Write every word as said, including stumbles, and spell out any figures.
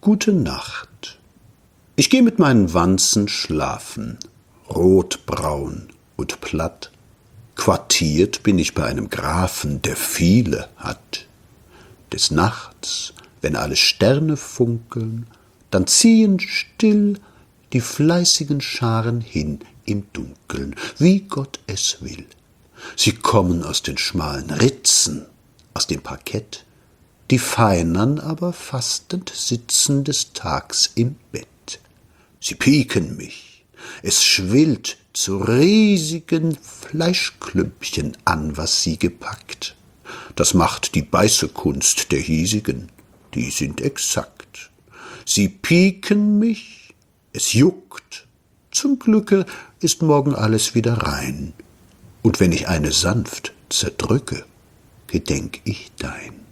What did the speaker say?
Gute Nacht. Ich geh mit meinen Wanzen schlafen, rotbraun und platt. Quartiert bin ich bei einem Grafen, der viele hat. Des Nachts, wenn alle Sterne funkeln, dann ziehen still die fleißigen Scharen hin im Dunkeln, wie Gott es will. Sie kommen aus den schmalen Ritzen, aus dem Parkett, die Feinern aber fastend sitzen des Tags im Bett. Sie pieken mich, es schwillt zu riesigen Fleischklümpchen an, was sie gepackt. Das macht die Beißekunst der hiesigen, die sind exakt. Sie pieken mich, es juckt, zum Glücke ist morgen alles wieder rein. Und wenn ich eine sanft zerdrücke, gedenk ich dein.